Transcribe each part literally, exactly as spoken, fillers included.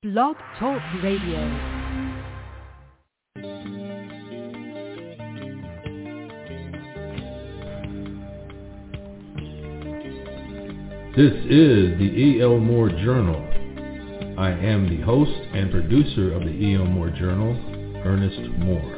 Blog Talk Radio. This is the E L. Moore Journal. I am the host and producer of the E L. Moore Journal, Ernest Moore.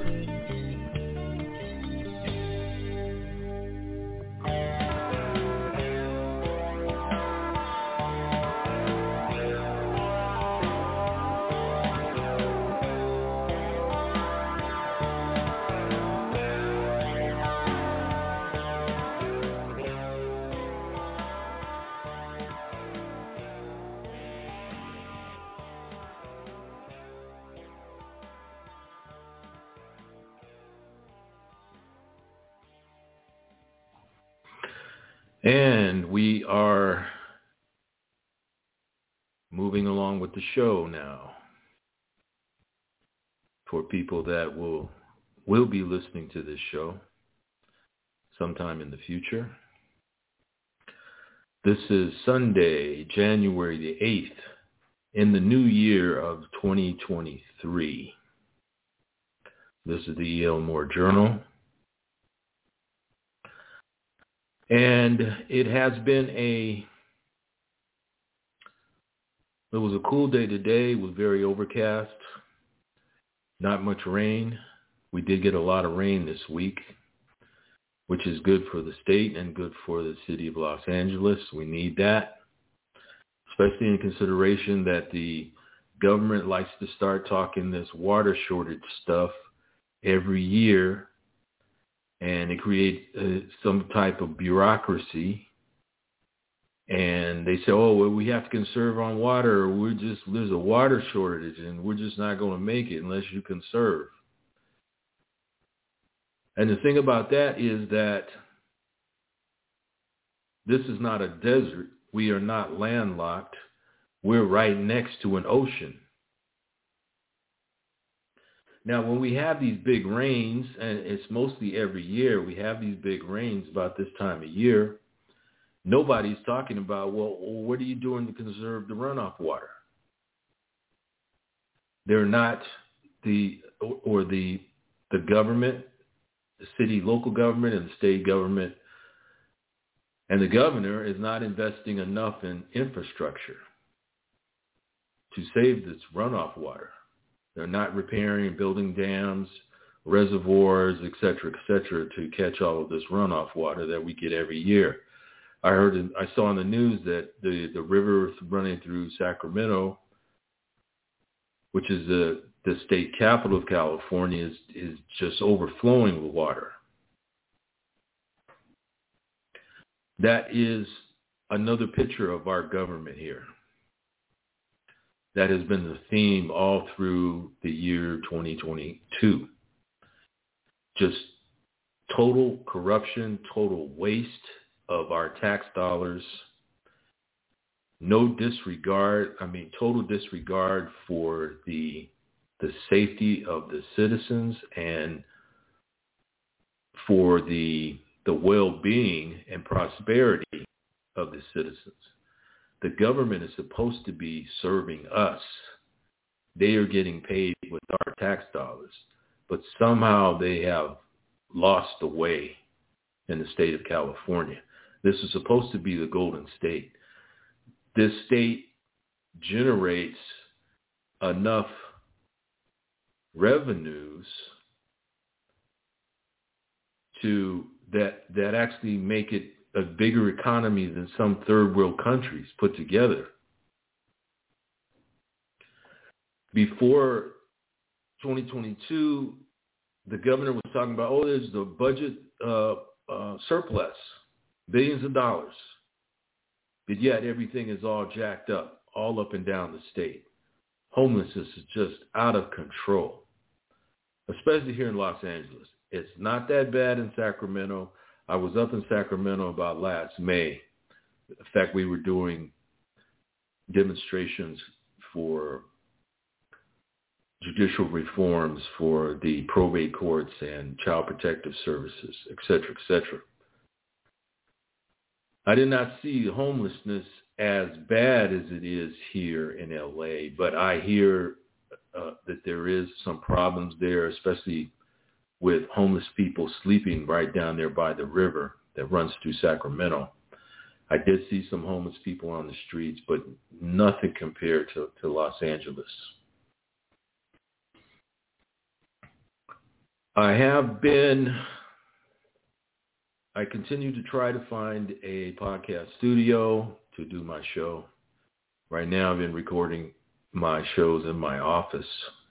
And we are moving along with the show now. For people that will will be listening to this show sometime in the future. This is Sunday, January the eighth, in the new year of twenty twenty-three. This is the E L. Moore Journal. And it has been a, it was a cool day today. It was very overcast, not much rain. We did get a lot of rain this week, which is good for the state and good for the city of Los Angeles. We need that, especially in consideration that the government likes to start talking this water shortage stuff every year. And it creates uh, some type of bureaucracy. And they say, oh, well, we have to conserve on water. Or we're just, there's a water shortage and we're just not going to make it unless you conserve. And the thing about that is that this is not a desert. We are not landlocked. We're right next to an ocean. Now, when we have these big rains, and it's mostly every year, we have these big rains about this time of year, nobody's talking about, well, what are you doing to conserve the runoff water? They're not the, or the, the government, the city, local government, and the state government, and the governor is not investing enough in infrastructure to save this runoff water. They're not repairing and building dams, reservoirs, et cetera, et cetera, to catch all of this runoff water that we get every year. I heard, I saw in the news that the, the river running through Sacramento, which is the, the state capital of California, is, is just overflowing with water. That is another picture of our government here. That has been the theme all through the year twenty twenty-two. Just total corruption, total waste of our tax dollars. No disregard, I mean, total disregard for the, the safety of the citizens and for the, the well-being and prosperity of the citizens. The government is supposed to be serving us. They are getting paid with our tax dollars, but somehow they have lost the way in the state of California. This is supposed to be the Golden State. This state generates enough revenues to that that actually make it a bigger economy than some third world countries put together. Before twenty twenty-two, the governor was talking about, oh, there's the budget uh, uh, surplus, billions of dollars. But yet everything is all jacked up, all up and down the state. Homelessness is just out of control, especially here in Los Angeles. It's not that bad in Sacramento. I was up in Sacramento about last May. In fact, we were doing demonstrations for judicial reforms for the probate courts and child protective services, et cetera, et cetera. I did not see homelessness as bad as it is here in L A, but I hear uh, that there is some problems there, especially with homeless people sleeping right down there by the river that runs through Sacramento. I did see some homeless people on the streets, but nothing compared to, to Los Angeles. I have been, I continue to try to find a podcast studio to do my show. Right now I've been recording my shows in my office.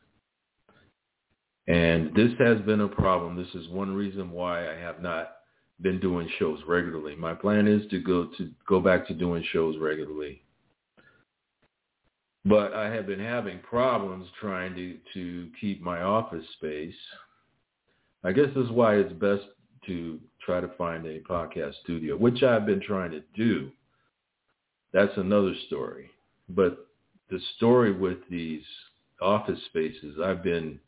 And this has been a problem. This is one reason why I have not been doing shows regularly. My plan is to go to go back to doing shows regularly. But I have been having problems trying to, to keep my office space. I guess this is why it's best to try to find a podcast studio, which I've been trying to do. That's another story. But the story with these office spaces, I've been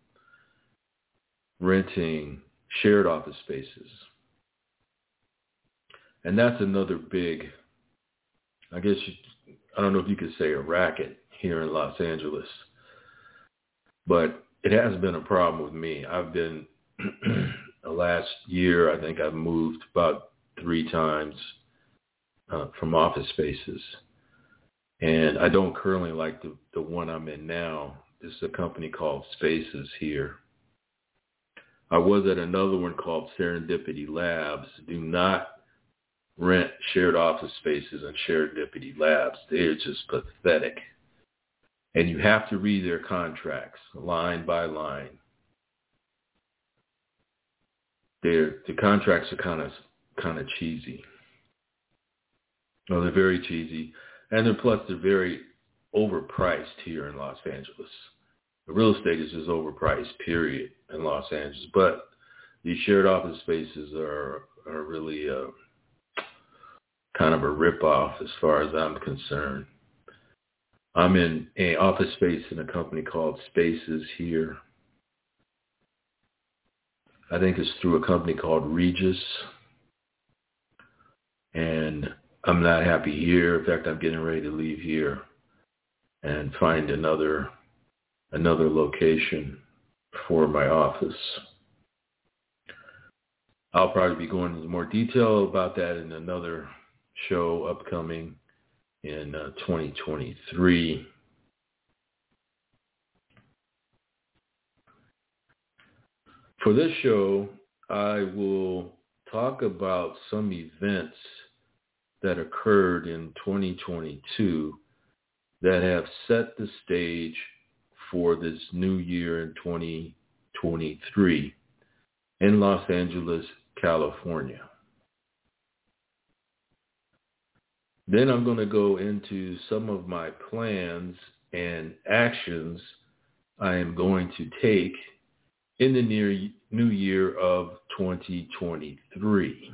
renting shared office spaces. And that's another big, I guess, you, I don't know if you could say a racket here in Los Angeles, but it has been a problem with me. I've been, the last year, I think I've moved about three times uh, from office spaces. And I don't currently like the, the one I'm in now. This is a company called Spaces here. I was at another one called Serendipity Labs. Do not rent shared office spaces and Serendipity Labs. They're just pathetic. And you have to read their contracts line by line. They're, the contracts are kind of kind of cheesy. Well, they're very cheesy. And then plus they're very overpriced here in Los Angeles. The real estate is just overpriced, period, in Los Angeles. But these shared office spaces are are really uh, kind of a ripoff as far as I'm concerned. I'm in an office space in a company called Spaces here. I think it's through a company called Regis. And I'm not happy here. In fact, I'm getting ready to leave here and find another another location for my office. I'll probably be going into more detail about that in another show upcoming in uh, twenty twenty-three. For this show, I will talk about some events that occurred in twenty twenty-two that have set the stage for this new year in twenty twenty-three in Los Angeles, California. Then I'm going to go into some of my plans and actions I am going to take in the near new year of twenty twenty-three.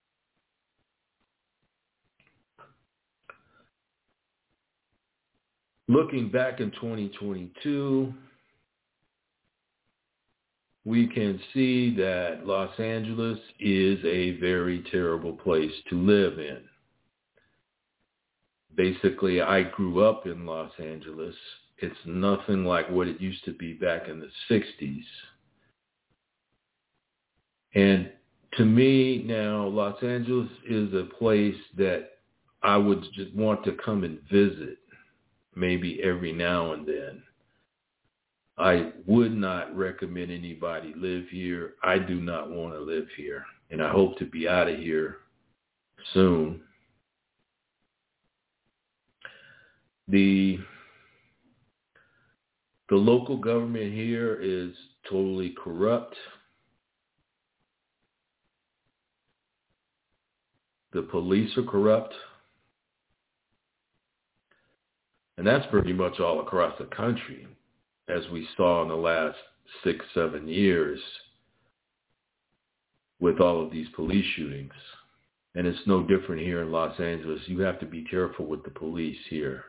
Looking back in twenty twenty-two, we can see that Los Angeles is a very terrible place to live in. Basically, I grew up in Los Angeles. It's nothing like what it used to be back in the sixties. And to me now, Los Angeles is a place that I would just want to come and visit, maybe every now and then. I would not recommend anybody live here. I do not want to live here, and I hope to be out of here soon. The the local government here is totally corrupt. The police are corrupt. And that's pretty much all across the country, as we saw in the last six, seven years with all of these police shootings. And it's no different here in Los Angeles. You have to be careful with the police here,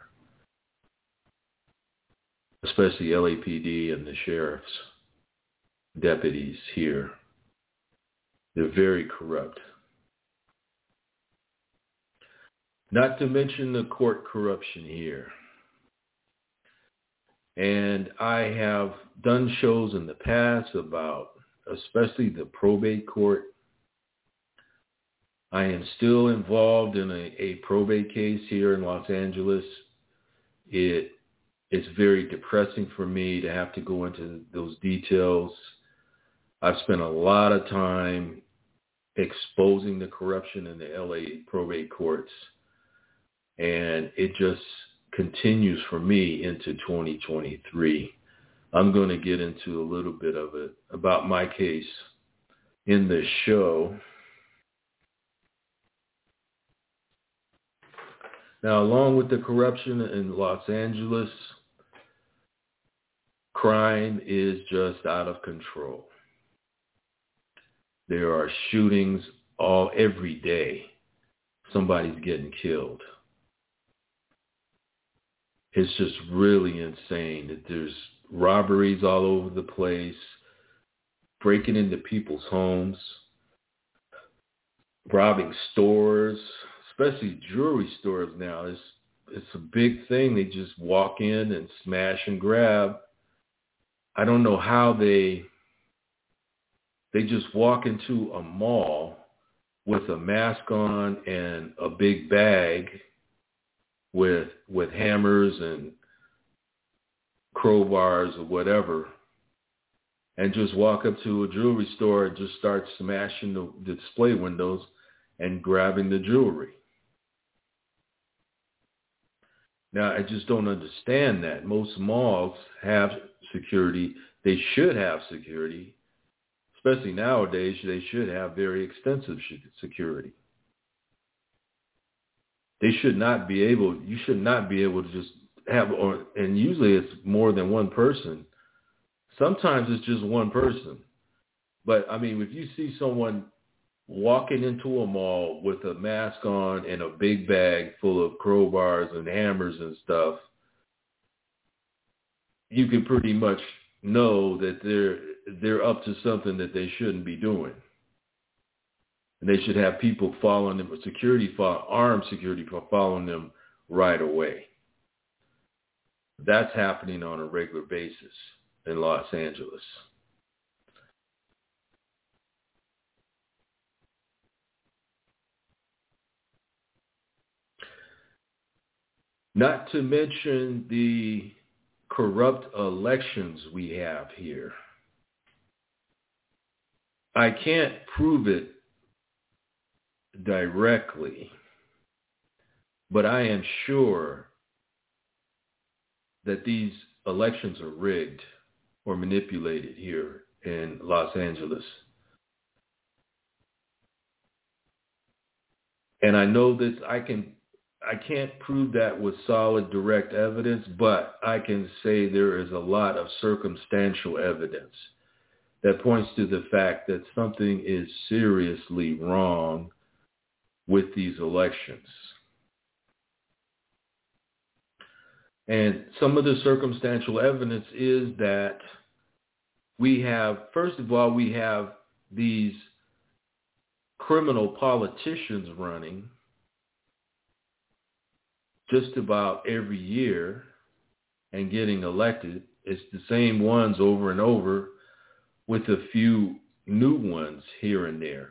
especially L A P D and the sheriff's deputies here. They're very corrupt. Not to mention the court corruption here. And I have done shows in the past about especially the probate court. I am still involved in a, a probate case here in Los Angeles. It It's very depressing for me to have to go into those details. I've spent a lot of time exposing the corruption in the L A probate courts, and it just continues for me into twenty twenty-three. I'm going to get into a little bit of it about my case in this show. Now, along with the corruption in Los Angeles, crime is just out of control. There are shootings all every day. Somebody's getting killed. It's just really insane that there's robberies all over the place, breaking into people's homes, robbing stores, especially jewelry stores now. It's, it's a big thing. They just walk in and smash and grab. I don't know how they they just walk into a mall with a mask on and a big bag with with hammers and crowbars or whatever, and just walk up to a jewelry store and just start smashing the, the display windows and grabbing the jewelry. Now, I just don't understand that. Most malls have security. They should have security. Especially nowadays, they should have very extensive security. They should not be able, you should not be able to just have, or, and usually it's more than one person. Sometimes it's just one person. But, I mean, if you see someone walking into a mall with a mask on and a big bag full of crowbars and hammers and stuff, you can pretty much know that they're they're up to something that they shouldn't be doing. And they should have people following them, security, armed security following them right away. That's happening on a regular basis in Los Angeles. Not to mention the corrupt elections we have here. I can't prove it directly, but I am sure that these elections are rigged or manipulated here in Los Angeles. And I know this, I can, I can't prove that with solid direct evidence, but I can say there is a lot of circumstantial evidence that points to the fact that something is seriously wrong with these elections. And some of the circumstantial evidence is that we have, first of all, we have these criminal politicians running just about every year and getting elected. It's the same ones over and over with a few new ones here and there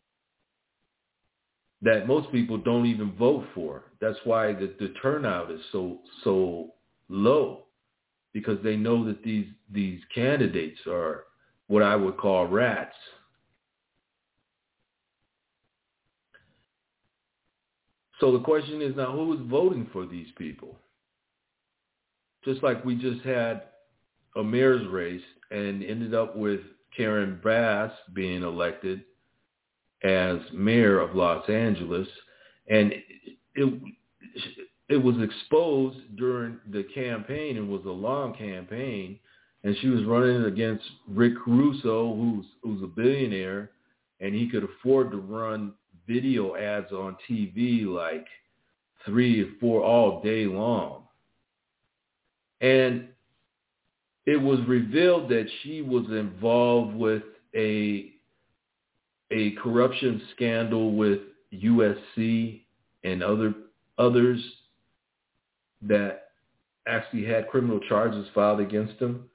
that most people don't even vote for. That's why the, the turnout is so so low, because they know that these these candidates are what I would call rats. So the question is now, who is voting for these people? Just like we just had a mayor's race and ended up with Karen Bass being elected as mayor of Los Angeles. And it, it was exposed during the campaign. It was a long campaign. And she was running against Rick Caruso, who's, who's a billionaire, and he could afford to run video ads on T V like three or four all day long. And it was revealed that she was involved with a a corruption scandal with U S C and other others that actually had criminal charges filed against them,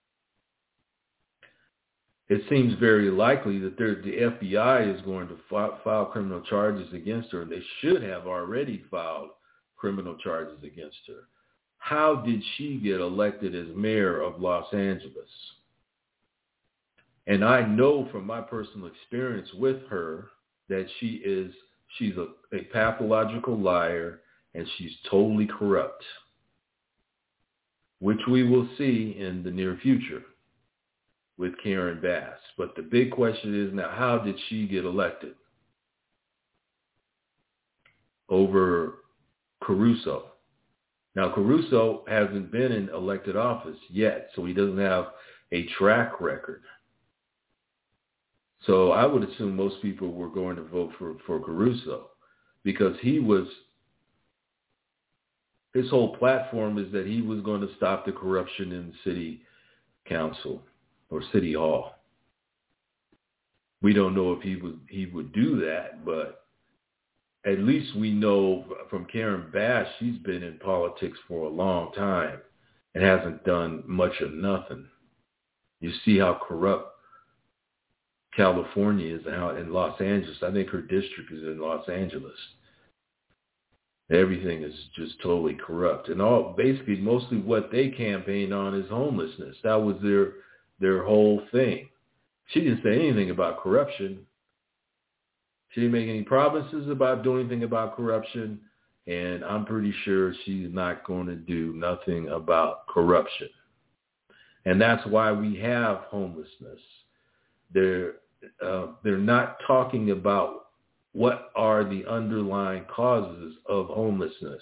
it seems very likely that the F B I is going to file, file criminal charges against her. They should have already filed criminal charges against her. How did she get elected as mayor of Los Angeles? And I know from my personal experience with her that she is, she's a, a pathological liar, and she's totally corrupt, which we will see in the near future with Karen Bass. But the big question is now, how did she get elected over Caruso? Now, Caruso hasn't been in elected office yet, so he doesn't have a track record. So I would assume most people were going to vote for, for Caruso because he was, his whole platform is that he was going to stop the corruption in the city council or city hall. We don't know if he would, he would do that, but at least we know from Karen Bass, she's been in politics for a long time and hasn't done much of nothing. You see how corrupt California is out in Los Angeles. I think her district is in Los Angeles. Everything is just totally corrupt. And all basically mostly what they campaigned on is homelessness. That was their their whole thing. She didn't say anything about corruption. She didn't make any promises about doing anything about corruption, and I'm pretty sure she's not going to do nothing about corruption. And that's why we have homelessness. They're, uh, they're not talking about what are the underlying causes of homelessness.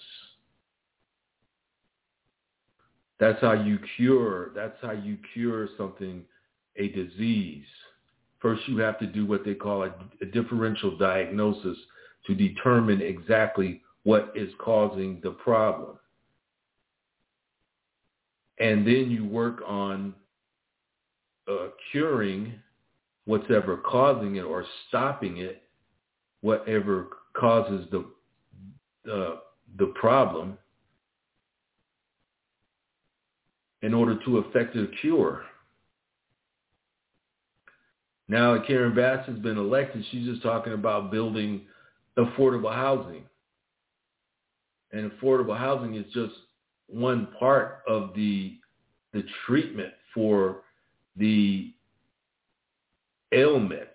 That's how you cure, that's how you cure something, a disease. First, you have to do what they call a, a differential diagnosis to determine exactly what is causing the problem. And then you work on uh, curing what's ever causing it or stopping it, whatever causes the, uh, the problem, in order to effect a cure. Now that Karen Bass has been elected, she's just talking about building affordable housing. And affordable housing is just one part of the, the treatment for the ailment.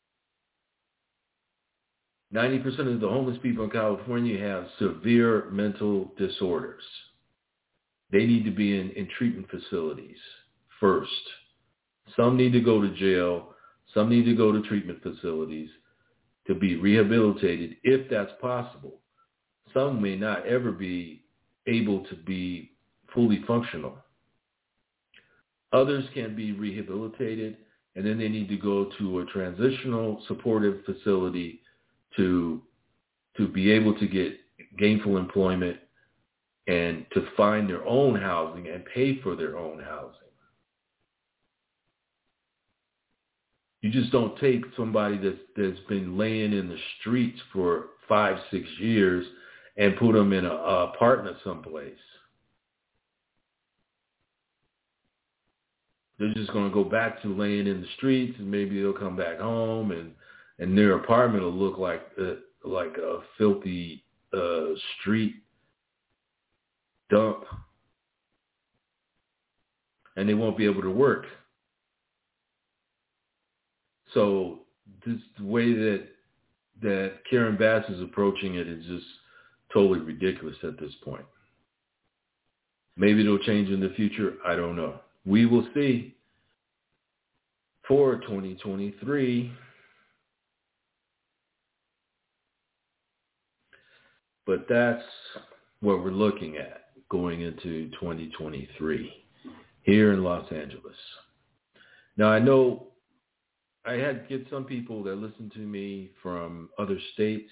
ninety percent of the homeless people in California have severe mental disorders. They need to be in, in treatment facilities first. Some need to go to jail. Some need to go to treatment facilities to be rehabilitated if that's possible. Some may not ever be able to be fully functional. Others can be rehabilitated, and then they need to go to a transitional supportive facility to, to be able to get gainful employment and to find their own housing and pay for their own housing. You just don't take somebody that's, that's been laying in the streets for five, six years and put them in an apartment someplace. They're just going to go back to laying in the streets, and maybe they'll come back home, and, and their apartment will look like uh, like a filthy uh, street dump, and they won't be able to work. So this the way that that Karen Bass is approaching it is just totally ridiculous at this point. Maybe it'll change in the future. I don't know. We will see. For twenty twenty-three. But that's what we're looking at going into twenty twenty-three here in Los Angeles. Now, I know I had get some people that listen to me from other states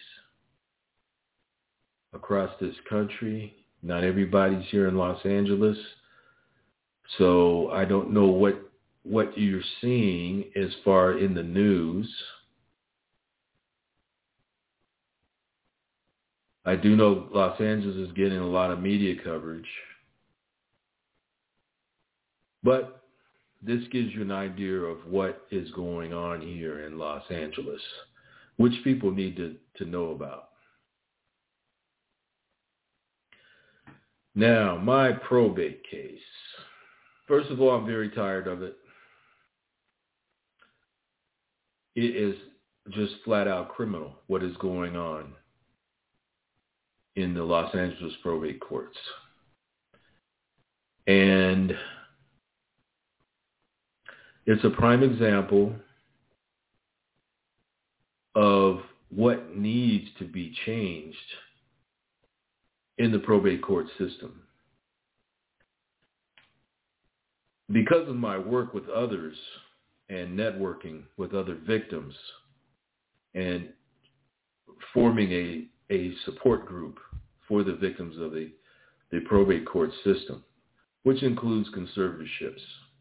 across this country. Not everybody's here in Los Angeles. So I don't know what, what you're seeing as far in the news. I do know Los Angeles is getting a lot of media coverage, but this gives you an idea of what is going on here in Los Angeles, which people need to, to know about. Now, my probate case. First of all, I'm very tired of it. It is just flat out criminal what is going on in the Los Angeles probate courts. And it's a prime example of what needs to be changed in the probate court system. Because of my work with others and networking with other victims and forming a, a support group for the victims of the, the probate court system, which includes conservatorships,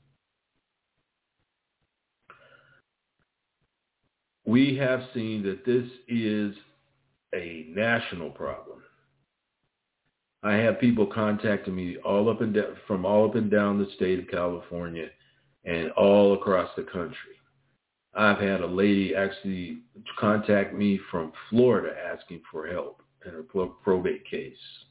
we have seen that this is a national problem. I have people contacting me all up and down, from all up and down the state of California and all across the country. I've had a lady actually contact me from Florida asking for help in her probate case.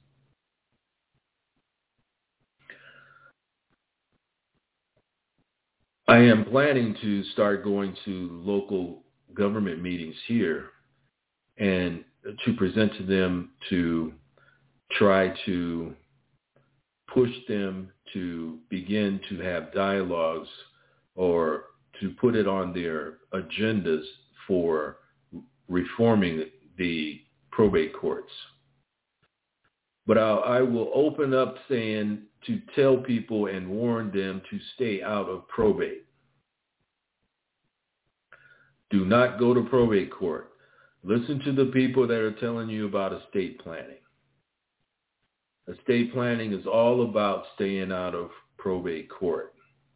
I am planning to start going to local government meetings here and to present to them to try to push them to begin to have dialogues or to put it on their agendas for reforming the probate courts. But I'll, I will open up saying to tell people and warn them to stay out of probate. Do not go to probate court. Listen to the people that are telling you about estate planning. Estate planning is all about staying out of probate court.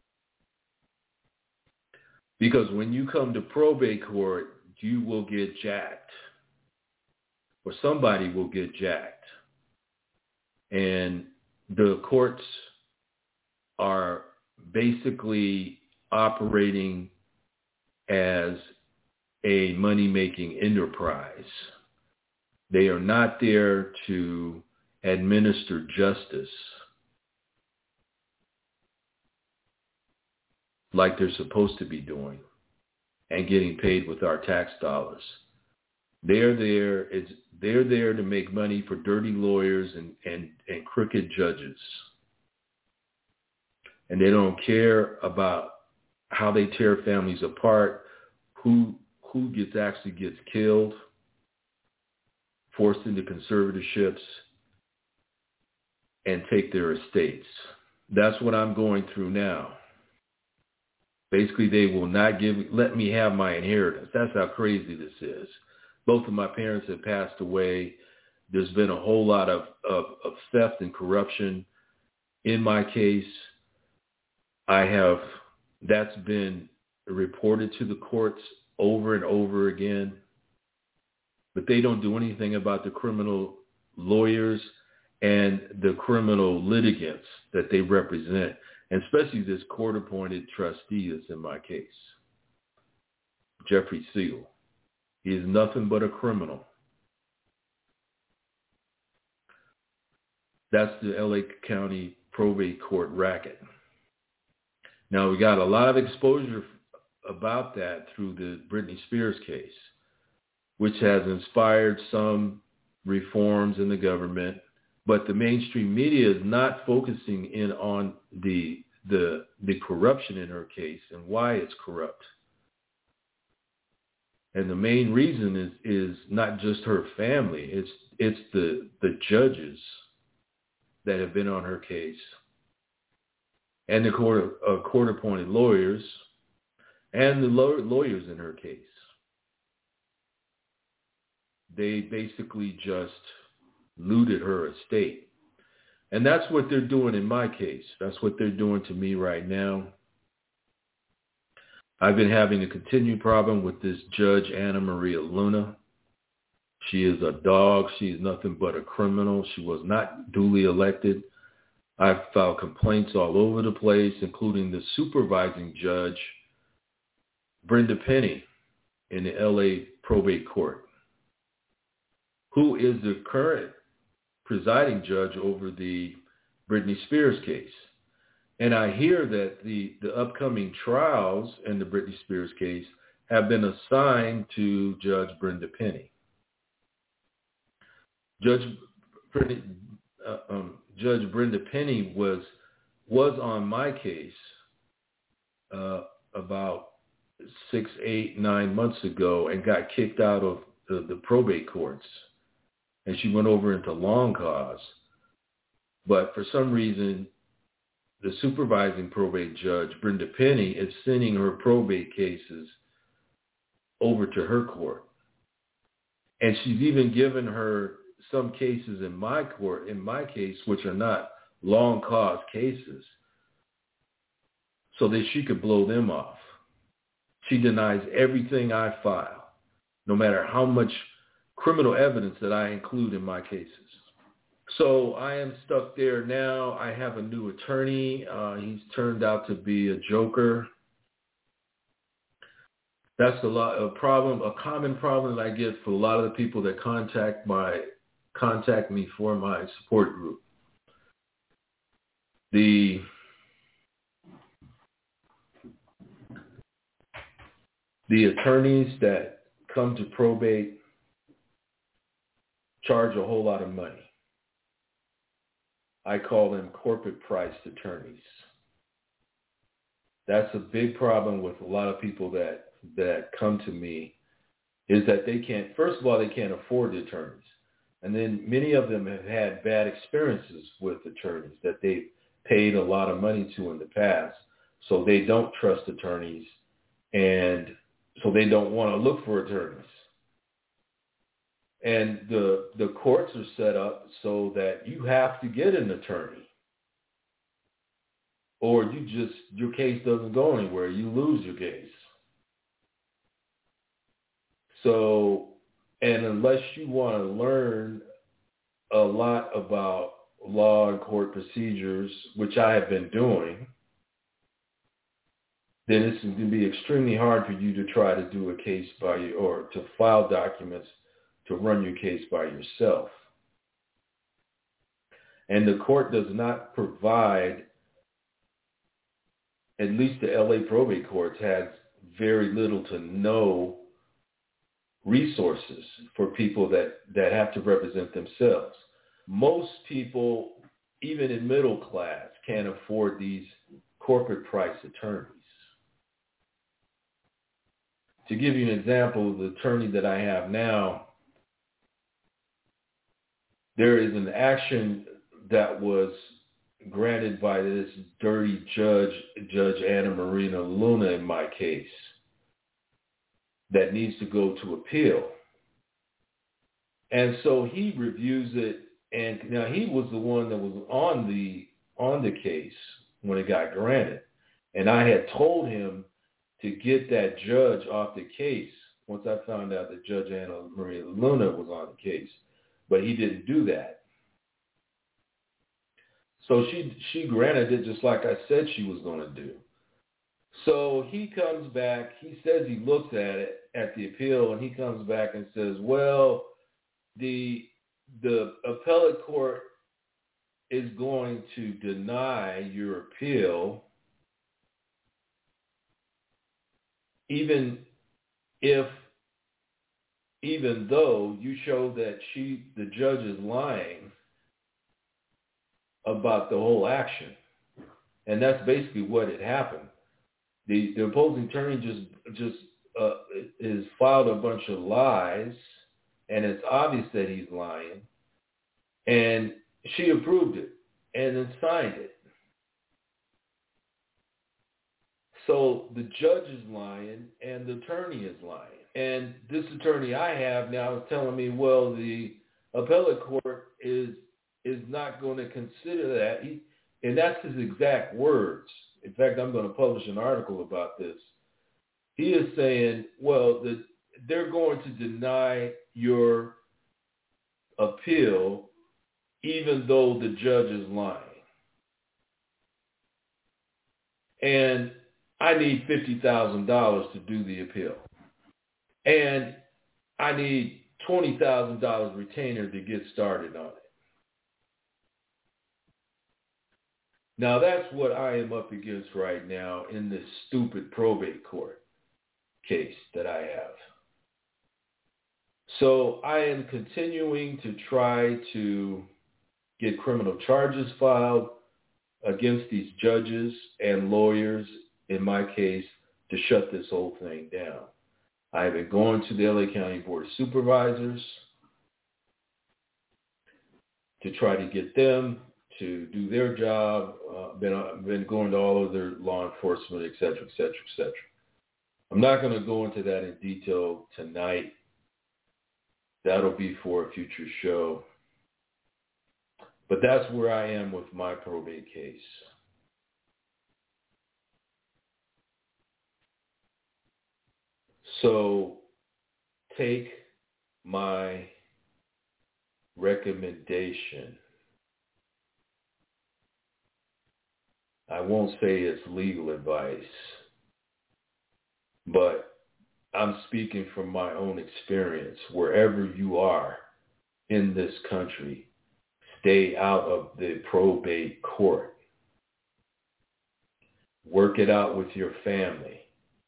Because when you come to probate court, you will get jacked. Or somebody will get jacked. And the courts are basically operating as a money-making enterprise. They are not there to administer justice like they're supposed to be doing and getting paid with our tax dollars. They're there, it's, they're there to make money for dirty lawyers and, and, and crooked judges. And they don't care about how they tear families apart, who who gets actually gets killed, forced into conservatorships, and take their estates. That's what I'm going through now. Basically, they will not give let me have my inheritance. That's how crazy this is. Both of my parents have passed away. There's been a whole lot of, of, of theft and corruption in my case. I have, that's been reported to the courts over and over again, but they don't do anything about the criminal lawyers and the criminal litigants that they represent, and especially this court-appointed trustee that's in my case, Jeffrey Seal. He is nothing but a criminal. That's the L A County probate court racket. Now, we got a lot of exposure about that through the Britney Spears case, which has inspired some reforms in the government, but the mainstream media is not focusing in on the the the corruption in her case and why it's corrupt. And the main reason is is not just her family, it's it's the the judges that have been on her case and the court uh, court appointed lawyers and the law- lawyers in her case. They basically just looted her estate. And that's what they're doing in my case. That's what they're doing to me right now. I've been having a continued problem with this Judge Anna Maria Luna. She is a dog. She is nothing but a criminal. She was not duly elected. I've filed complaints all over the place, including the supervising judge, Brenda Penny, in the L A probate court, who is the current presiding judge over the Britney Spears case. And I hear that the, the upcoming trials in the Britney Spears case have been assigned to Judge Brenda Penny. Judge Brenda, uh, um, Judge Brenda Penny was was on my case uh, about six, eight, nine months ago and got kicked out of the, the probate courts. And she went over into long cause. But for some reason, the supervising probate judge, Brenda Penny, is sending her probate cases over to her court. And she's even given her some cases in my court, in my case, which are not long cause cases, so that she could blow them off. She denies everything I file, no matter how much criminal evidence that I include in my cases. So I am stuck there now. I have a new attorney. Uh, he's turned out to be a joker. That's a lot a problem, a common problem that I get for a lot of the people that contact my contact me for my support group. The the attorneys that come to probate charge a whole lot of money. I call them corporate priced attorneys. That's a big problem with a lot of people that, that come to me, is that they can't, first of all, they can't afford the attorneys. And then many of them have had bad experiences with attorneys that they've paid a lot of money to in the past. So they don't trust attorneys, and so they don't want to look for attorneys. And the the courts are set up so that you have to get an attorney, or you just, your case doesn't go anywhere. You lose your case. So, and unless you want to learn a lot about law and court procedures, which I have been doing, then it's going to be extremely hard for you to try to do a case by you, or to file documents to run your case by yourself. And the court does not provide, at least the L A probate courts has very little to no resources for people that, that have to represent themselves. Most people, even in middle class, can't afford these corporate price attorneys. To give you an example, the attorney that I have now, there is an action that was granted by this dirty judge, Judge Anna Marina Luna, in my case, that needs to go to appeal. And so he reviews it, and now he was the one that was on the on the case when it got granted. And I had told him to get that judge off the case once I found out that Judge Anna Maria Luna was on the case. But he didn't do that. So she she granted it just like I said she was going to do. So he comes back, he says he looks at it, at the appeal, and he comes back and says, well, the the appellate court is going to deny your appeal even if, even though you show that she, the judge, is lying about the whole action. And that's basically what had happened. The, the opposing attorney just just uh, has filed a bunch of lies, and it's obvious that he's lying. And she approved it and then signed it. So the judge is lying and the attorney is lying. And this attorney I have now is telling me, well, the appellate court is is not going to consider that. He, and that's his exact words. In fact, I'm going to publish an article about this. He is saying, well, the, they're going to deny your appeal even though the judge is lying. And I need fifty thousand dollars to do the appeal. And I need twenty thousand dollars retainer to get started on it. Now, that's what I am up against right now in this stupid probate court case that I have. So I am continuing to try to get criminal charges filed against these judges and lawyers, in my case, to shut this whole thing down. I have been going to the L A County Board of Supervisors to try to get them to do their job. Uh, been uh, been going to all of their law enforcement, et cetera, et cetera, et cetera. I'm not going to go into that in detail tonight. That'll be for a future show. But that's where I am with my probate case. So take my recommendation. I won't say it's legal advice, but I'm speaking from my own experience. Wherever you are in this country, stay out of the probate court. Work it out with your family.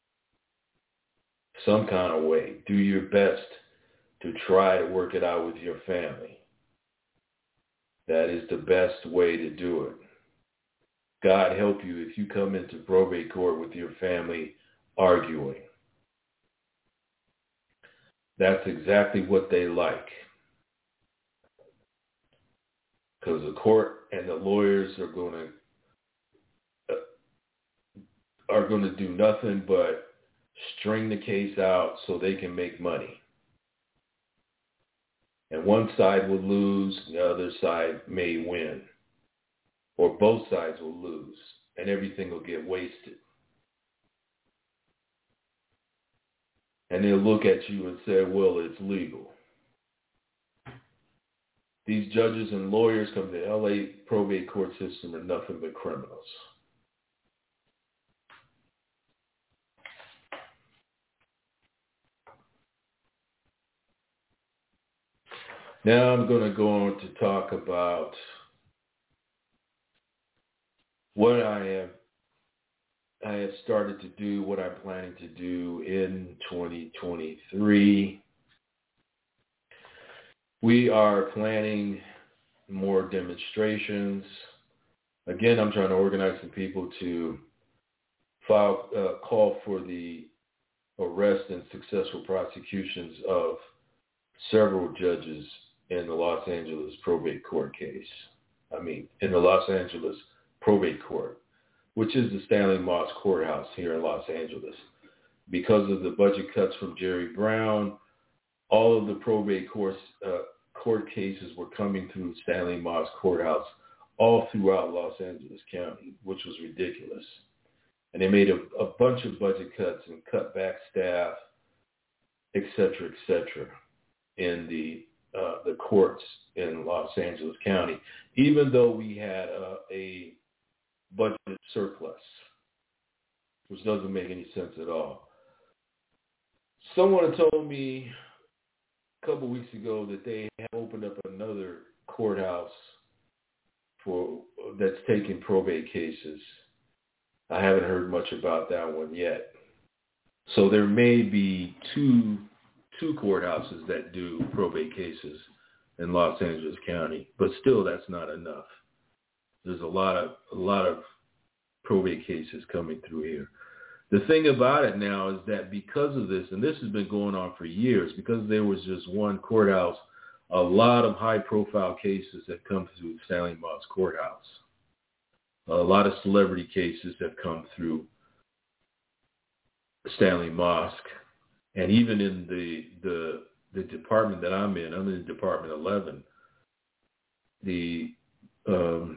Some kind of way. Do your best to try to work it out with your family. That is the best way to do it. God help you if you come into probate court with your family arguing. That's exactly what they like. Because the court and the lawyers are going to uh, are going to do nothing but string the case out so they can make money. And one side will lose, the other side may win. Or both sides will lose, and everything will get wasted. And they'll look at you and say, well, it's legal. These judges and lawyers come to the L A probate court system are nothing but criminals. Now I'm going to go on to talk about what I have I have started to do, what I'm planning to do in twenty twenty-three. We are planning more demonstrations. Again, I'm trying to organize some people to file uh, call for the arrest and successful prosecutions of several judges in the Los Angeles probate court case. I mean, in the Los Angeles probate court, which is the Stanley Moss Courthouse here in Los Angeles. Because of the budget cuts from Jerry Brown, all of the probate courts, uh, court cases were coming through Stanley Moss Courthouse all throughout Los Angeles County, which was ridiculous. And they made a, a bunch of budget cuts and cut back staff, et cetera, et cetera, in the uh, the courts in Los Angeles County, even though we had uh, a budget surplus, which doesn't make any sense at all. Someone told me a couple of weeks ago that they have opened up another courthouse for that's taking probate cases. I haven't heard much about that one yet. So there may be two two courthouses that do probate cases in Los Angeles County, but still that's not enough. There's a lot of a lot of probate cases coming through here. The thing about it now is that because of this, and this has been going on for years, because there was just one courthouse, a lot of high-profile cases have come through Stanley Moss Courthouse. A lot of celebrity cases have come through Stanley Moss, and even in the the the department that I'm in, I'm in Department eleven. The um,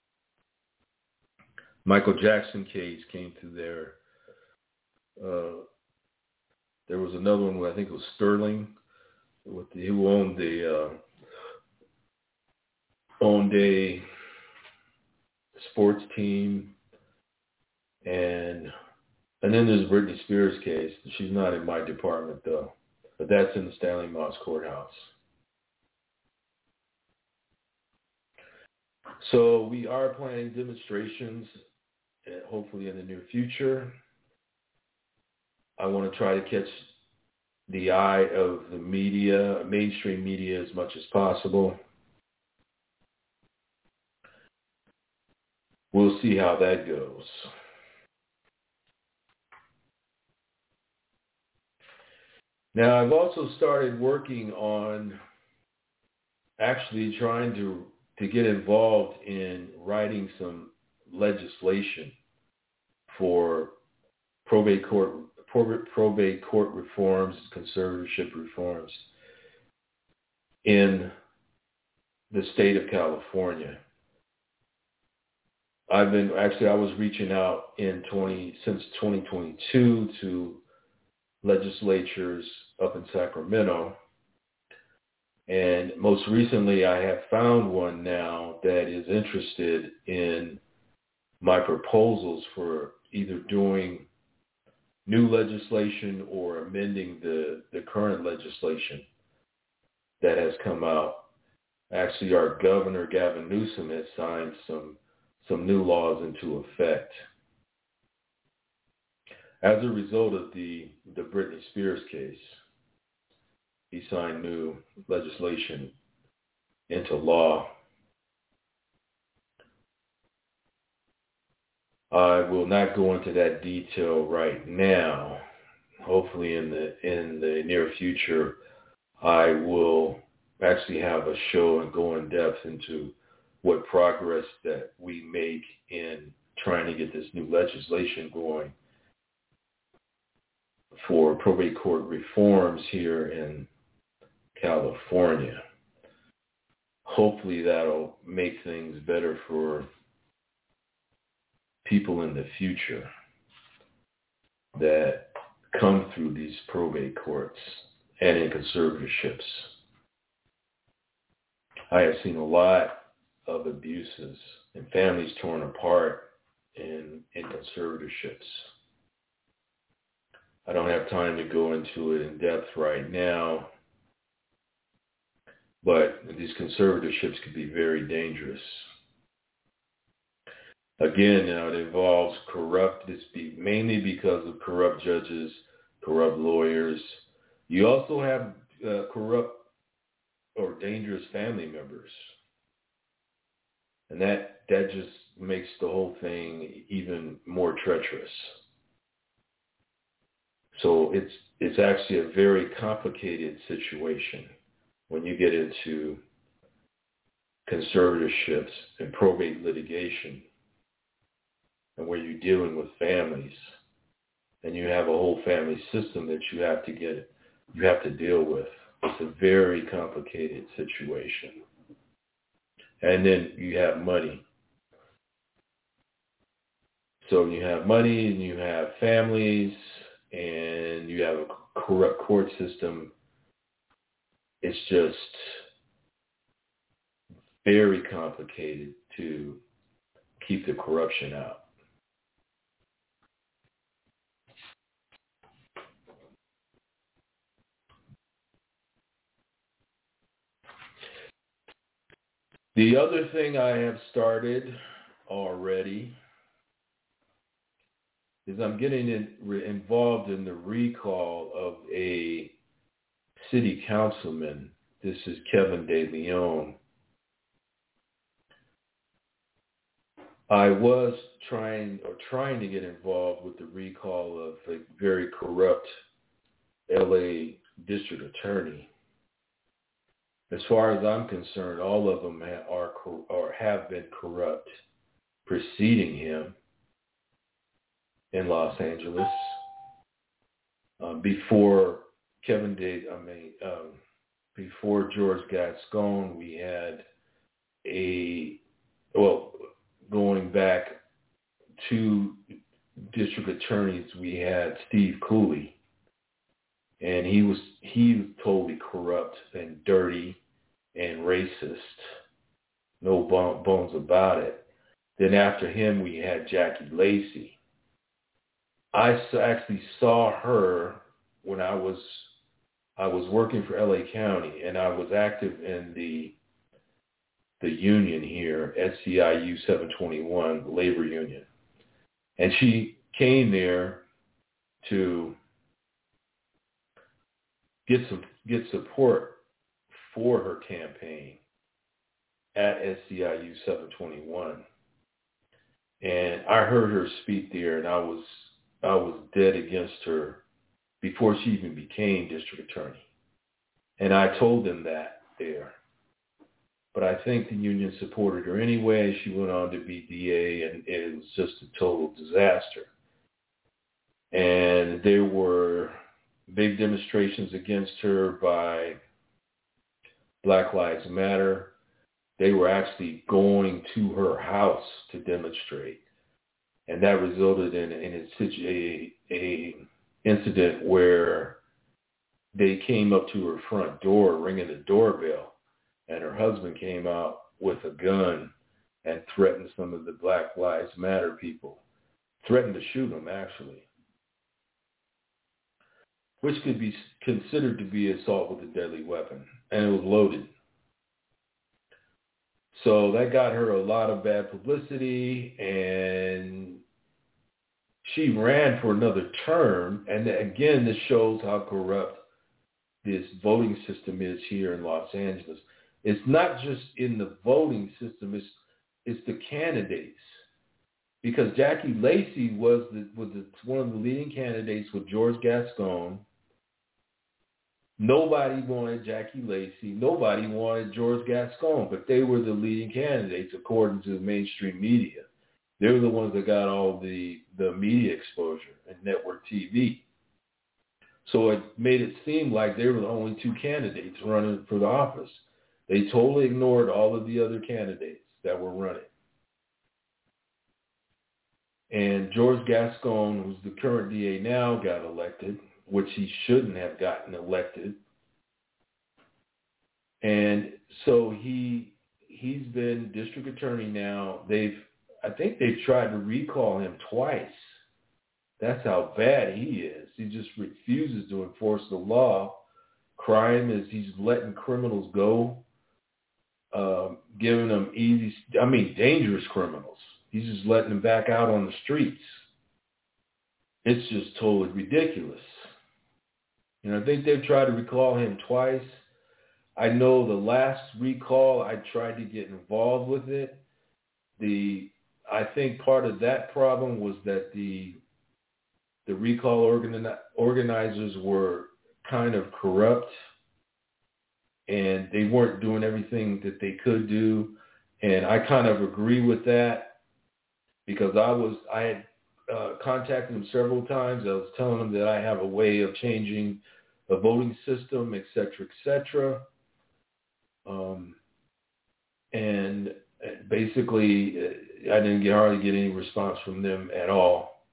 Michael Jackson case came through there. Uh, there was another one where I think it was Sterling, with the, who owned the uh, owned a sports team, and and then there's Britney Spears case. She's not in my department though, but that's in the Stanley Moss Courthouse. So we are planning demonstrations, hopefully in the near future. I want to try to catch the eye of the media, mainstream media, as much as possible. We'll see how that goes. Now, I've also started working on actually trying to, to get involved in writing some legislation for probate court probate court reforms, conservatorship reforms in the state of California. I've been actually I was reaching out in twenty since twenty twenty-two to legislatures up in Sacramento, and most recently I have found one now that is interested in my proposals for either doing new legislation or amending the, the current legislation that has come out. Actually, our governor, Gavin Newsom, has signed some some new laws into effect as a result of the, the Britney Spears case. He signed new legislation into law. I will not go into that detail right now. Hopefully in the in the near future, I will actually have a show and go in depth into what progress that we make in trying to get this new legislation going for probate court reforms here in California. Hopefully that'll make things better for people in the future that come through these probate courts and in conservatorships. I have seen a lot of abuses and families torn apart in, in conservatorships. I don't have time to go into it in depth right now, but these conservatorships can be very dangerous. Again, you know, it involves corrupt, it's be, mainly because of corrupt judges, corrupt lawyers. You also have uh, corrupt or dangerous family members. And that, that just makes the whole thing even more treacherous. So it's it's actually a very complicated situation when you get into conservatorships and probate litigation, and where you're dealing with families, and you have a whole family system that you have to get, you have to deal with. It's a very complicated situation. And then you have money. So you have money, and you have families, and you have a corrupt court system. It's just very complicated to keep the corruption out. The other thing I have started already is I'm getting in, re, involved in the recall of a city councilman. This is Kevin De Leon. I was trying or trying to get involved with the recall of a very corrupt L A district attorney. As far as I'm concerned, all of them are or have been corrupt preceding him in Los Angeles. Uh, before Kevin De, I mean, um, before George Gascon, we had a, well, going back to district attorneys, we had Steve Cooley, and he was he was totally corrupt and dirty and racist. no bones about it. Then after him, we had Jackie Lacey. I actually saw her when I was I was working for L A County, and I was active in the the union here, S C I U seven twenty-one, the labor union. And she came there to get some get support for her campaign at S C I U seven twenty-one. And I heard her speak there, and I was I was dead against her before she even became district attorney. And I told them that there. But I think the union supported her anyway. She went on to be D A, and it was just a total disaster. And there were big demonstrations against her by Black Lives Matter. They were actually going to her house to demonstrate. And that resulted in, in a, a incident where they came up to her front door, ringing the doorbell, and her husband came out with a gun and threatened some of the Black Lives Matter people. Threatened to shoot them, actually, which could be considered to be assault with a deadly weapon, and it was loaded. So that got her a lot of bad publicity, and she ran for another term. And again, this shows how corrupt this voting system is here in Los Angeles. It's not just in the voting system, it's, it's the candidates. Because Jackie Lacey was, the, was the, one of the leading candidates with George Gascon. Nobody wanted Jackie Lacey. Nobody wanted George Gascon, but they were the leading candidates according to the mainstream media. They were the ones that got all the, the media exposure and network T V. So it made it seem like they were the only two candidates running for the office. They totally ignored all of the other candidates that were running. And George Gascon, who's the current D A now, got elected, which he shouldn't have gotten elected. And so he he's been district attorney now. They've I think they've tried to recall him twice. That's how bad he is. He just refuses to enforce the law. Crime is he's letting criminals go, um, giving them easy, I mean, dangerous criminals. He's just letting them back out on the streets. It's just totally ridiculous. You know, I think they've tried to recall him twice. I know the last recall, I tried to get involved with it. The I think part of that problem was that the the recall organi- organizers were kind of corrupt, and they weren't doing everything that they could do. And I kind of agree with that, because I was I had uh, contacted them several times. I was telling them that I have a way of changing the voting system, et cetera, et cetera. Um, and basically, I didn't get, hardly get any response from them at all.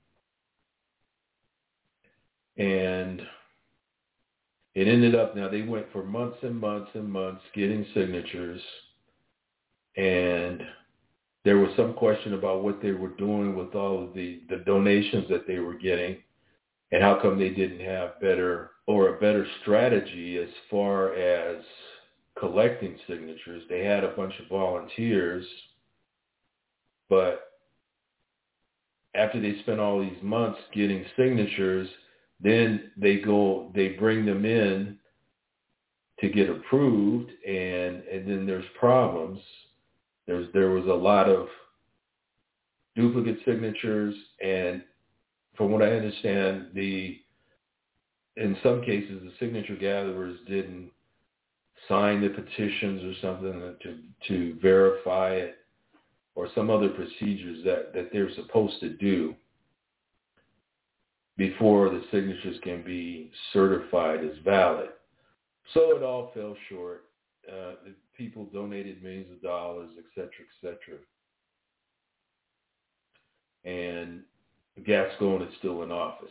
And it ended up, now they went for months and months and months getting signatures, and there was some question about what they were doing with all of the, the donations that they were getting, and how come they didn't have better or a better strategy as far as collecting signatures. They had a bunch of volunteers, but after they spent all these months getting signatures, then they go, they bring them in to get approved, and, and then there's problems. There's, there was a lot of duplicate signatures, and from what I understand, the in some cases the signature gatherers didn't sign the petitions or something to to verify it, or some other procedures that, that they're supposed to do before the signatures can be certified as valid. So it all fell short. Uh, the people donated millions of dollars, et cetera, et cetera. And Gascon is still in office.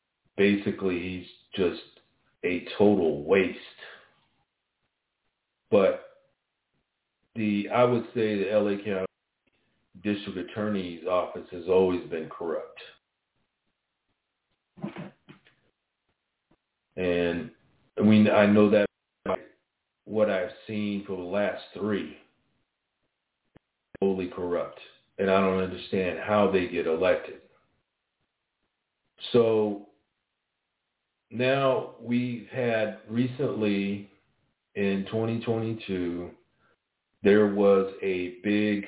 Basically, he's just a total waste. but the I would say the L A County District Attorney's Office has always been corrupt. And I mean, I know that by what I've seen for the last three, totally corrupt. And I don't understand how they get elected. So now we've had recently in twenty twenty-two, there was a big,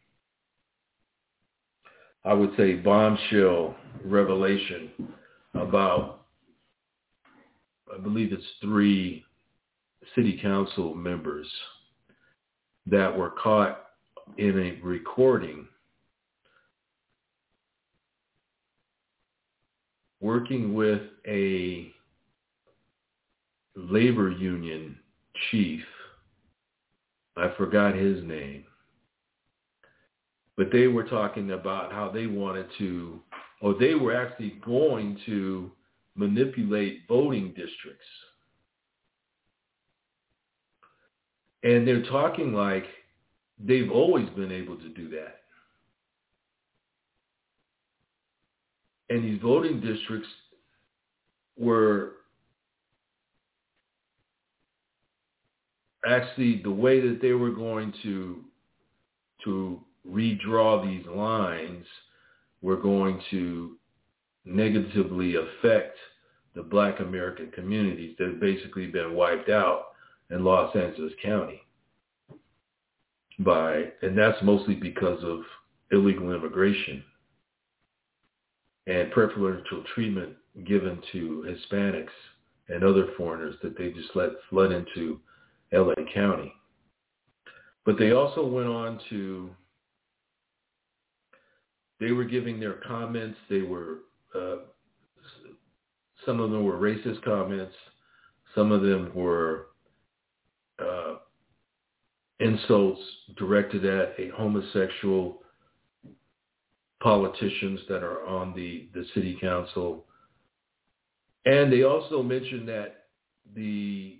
I would say, bombshell revelation about, I believe it's three city council members that were caught in a recording working with a labor union chief. I forgot his name. But they were talking about how they wanted to, or they were actually going to manipulate voting districts. And they're talking like they've always been able to do that. And these voting districts were actually the way that they were going to to redraw these lines were going to negatively affect the Black American communities that have basically been wiped out in Los Angeles County by, and that's mostly because of illegal immigration and preferential treatment given to Hispanics and other foreigners that they just let flood into L A County. But they also went on to, they were giving their comments. They were, uh, some of them were racist comments. Some of them were uh, insults directed at a homosexual politicians that are on the, the city council. And they also mentioned that the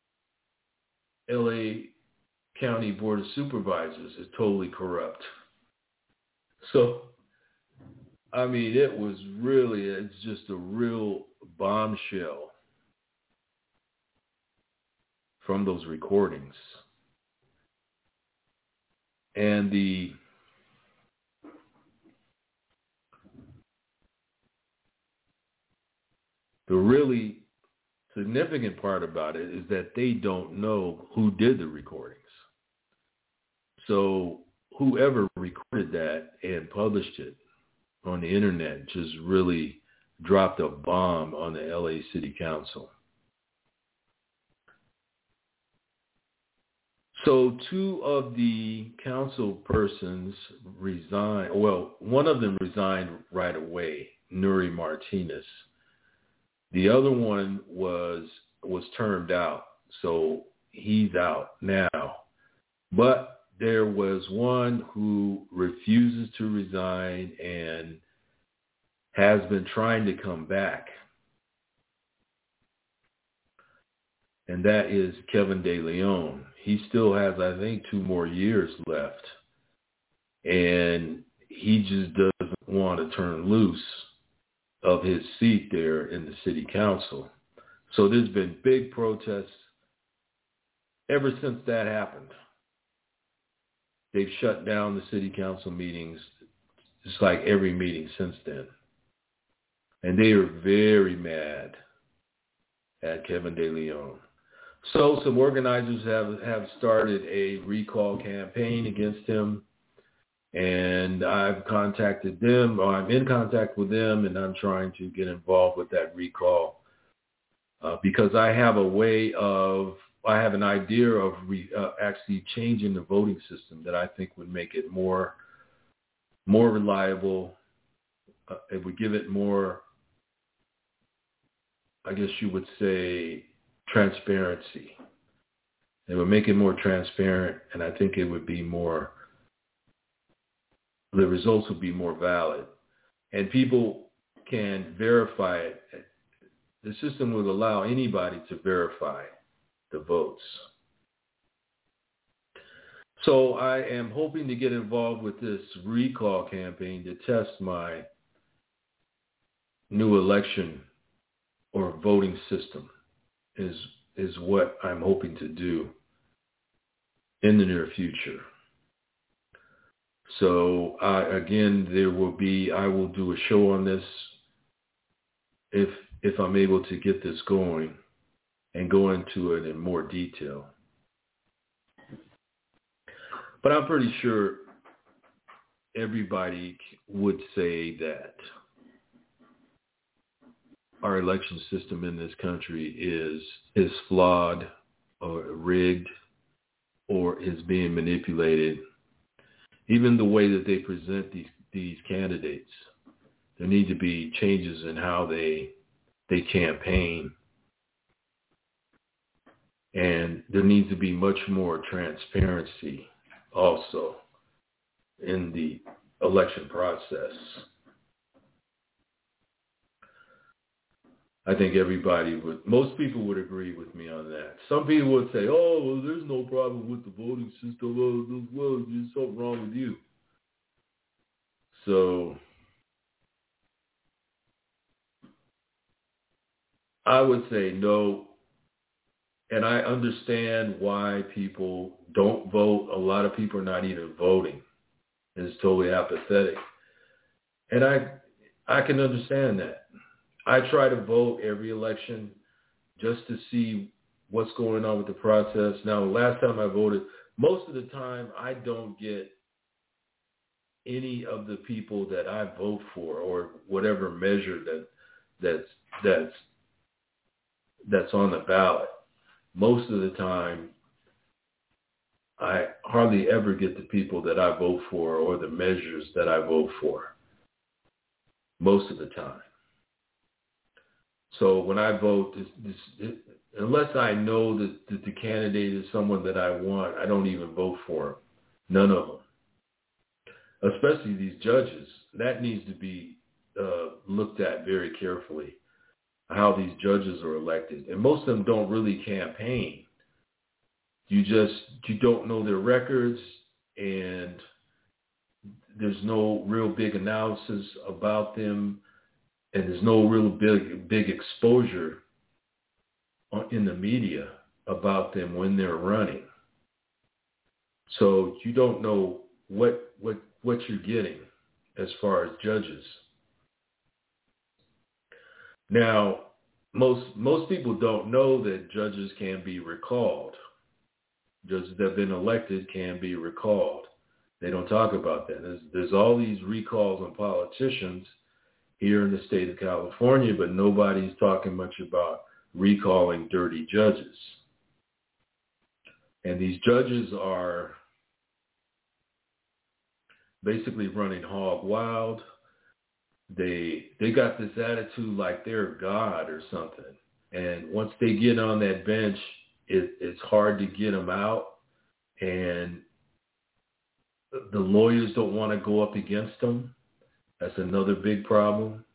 L A County Board of Supervisors is totally corrupt. So, I mean, it was really, it's just a real bombshell from those recordings. And the The really significant part about it is that they don't know who did the recordings. So whoever recorded that and published it on the internet just really dropped a bomb on the L A City Council. So two of the council persons resigned. Well, one of them resigned right away, Nury Martinez. The other one was was termed out, so he's out now. But there was one who refuses to resign and has been trying to come back. And that is Kevin De Leon. He still has, I think, two more years left. And he just doesn't want to turn loose of his seat there in the city council. So there's been big protests ever since that happened. They've shut down the city council meetings, just like every meeting since then. And they are very mad at Kevin De Leon. So some organizers have, have started a recall campaign against him. And I've contacted them, or I'm in contact with them, and I'm trying to get involved with that recall uh, because I have a way of, I have an idea of re, uh, actually changing the voting system that I think would make it more, more reliable. Uh, it would give it more, I guess you would say, transparency. It would make it more transparent, and I think it would be more, the results would be more valid. And people can verify it. The system will allow anybody to verify the votes. So I am hoping to get involved with this recall campaign to test my new election or voting system is is what I'm hoping to do in the near future. So uh, again, there will be, I will do a show on this if if I'm able to get this going and go into it in more detail. But I'm pretty sure everybody would say that our election system in this country is is flawed or rigged or is being manipulated. Even the way that they present these, these candidates, there need to be changes in how they they campaign. And there needs to be much more transparency also in the election process. I think everybody would, most people would agree with me on that. Some people would say, oh, well, there's no problem with the voting system. Well, well, there's something wrong with you. So I would say no. And I understand why people don't vote. A lot of people are not even voting. It's totally apathetic. And I I can understand that. I try to vote every election just to see what's going on with the process. Now, last time I voted, most of the time I don't get any of the people that I vote for or whatever measure that that's that's that's on the ballot. Most of the time, I hardly ever get the people that I vote for or the measures that I vote for. Most of the time. So when I vote, this, this, it, unless I know that, that the candidate is someone that I want, I don't even vote for them. None of them. Especially these judges. That needs to be uh, looked at very carefully, how these judges are elected. And most of them don't really campaign. You just, you don't know their records, and there's no real big analysis about them. And there's no real big big exposure in the media about them when they're running. So you don't know what what what you're getting as far as judges. Now, most most people don't know that judges can be recalled. Judges that have been elected can be recalled. They don't talk about that. There's, there's all these recalls on politicians here in the state of California, but nobody's talking much about recalling dirty judges. And these judges are basically running hog wild. They they got this attitude like they're God or something. And once they get on that bench, it, it's hard to get them out. And the lawyers don't want to go up against them. That's another big problem.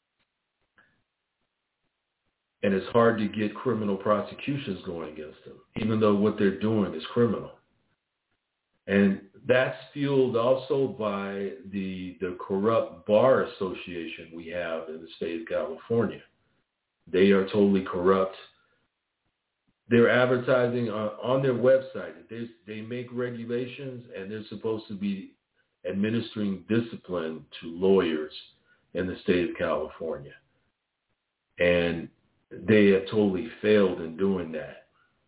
And it's hard to get criminal prosecutions going against them, even though what they're doing is criminal. And that's fueled also by the the corrupt bar association we have in the state of California. They are totally corrupt. They're advertising on, on their website. They, they make regulations, and they're supposed to be administering discipline to lawyers in the state of California. And they have totally failed in doing that.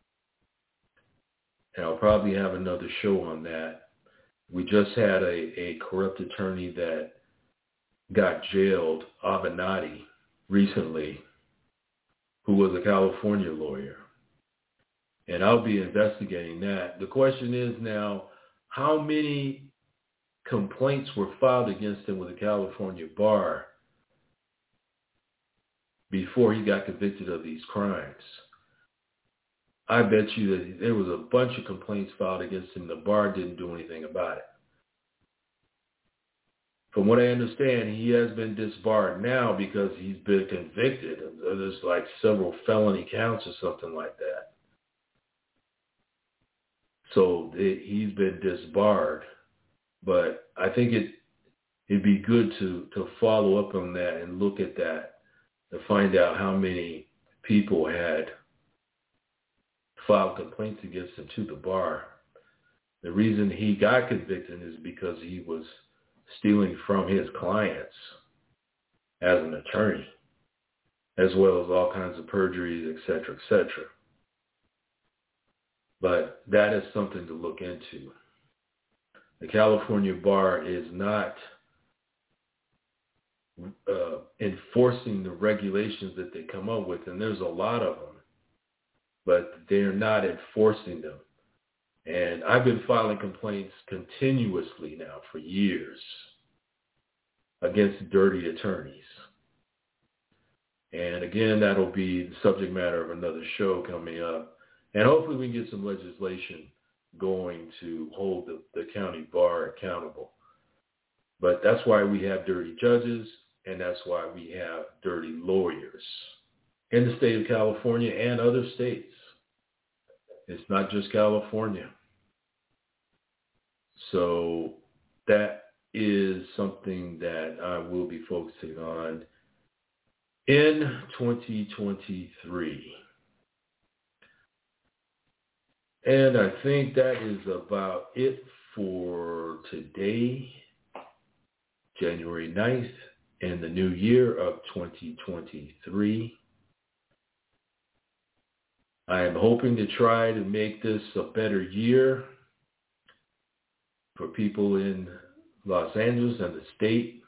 And I'll probably have another show on that. We just had a, a corrupt attorney that got jailed, Avenatti, recently, who was a California lawyer. And I'll be investigating that. The question is now, how many complaints were filed against him with the California bar before he got convicted of these crimes? I bet you that there was a bunch of complaints filed against him. The bar didn't do anything about it. From what I understand, he has been disbarred now because he's been convicted. There's like several felony counts or something like that. So it, he's been disbarred. But I think it, it'd be good to, to follow up on that and look at that to find out how many people had filed complaints against him to the bar. The reason he got convicted is because he was stealing from his clients as an attorney, as well as all kinds of perjuries, et cetera, et cetera. But that is something to look into. The California bar is not uh, enforcing the regulations that they come up with, and there's a lot of them, but they're not enforcing them. And I've been filing complaints continuously now for years against dirty attorneys. And again, that'll be the subject matter of another show coming up. And hopefully we can get some legislation going to hold the, the county bar accountable. But that's why we have dirty judges, and that's why we have dirty lawyers in the state of California and other states. It's not just California. So that is something that I will be focusing on in twenty twenty-three. And I think that is about it for today, January ninth, in the new year of twenty twenty-three. I am hoping to try to make this a better year for people in Los Angeles and the state.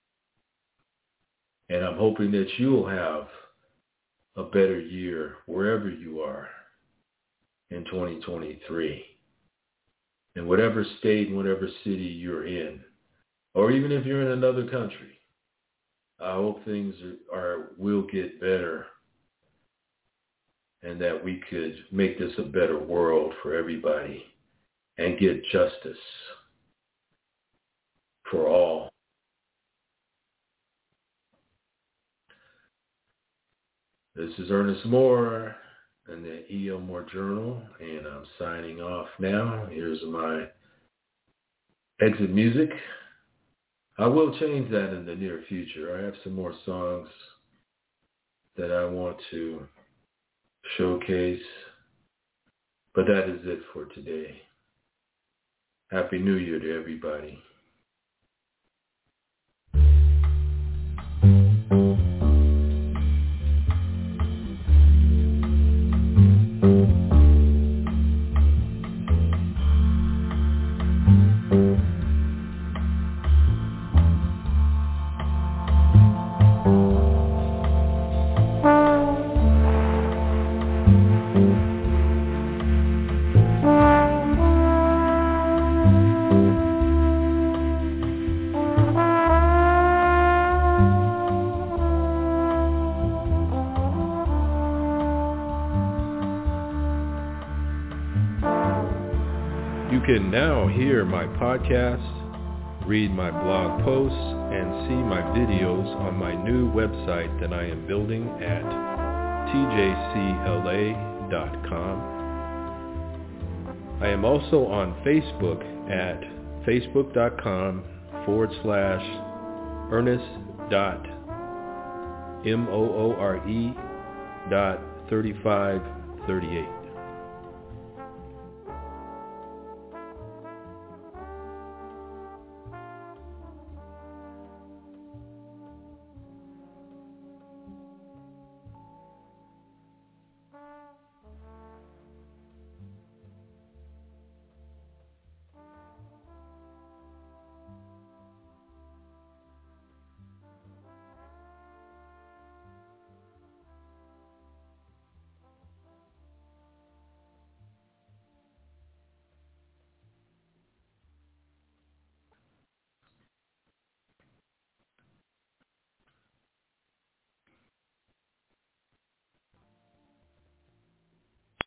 And I'm hoping that you'll have a better year wherever you are in twenty twenty-three. In whatever state and whatever city you're in, or even if you're in another country, I hope things are, are will get better, and that we could make this a better world for everybody and get justice for all. This is Ernest Moore in the E L Moore Journal, and I'm signing off now. Here's my exit music. I will change that in the near future. I have some more songs that I want to showcase, but that is it for today. Happy New Year to everybody. You can now hear my podcast, read my blog posts, and see my videos on my new website that I am building at T J C L A dot com. I am also on Facebook at facebook.com forward slash Ernest dot M O O R E dot thirty-five thirty-eight.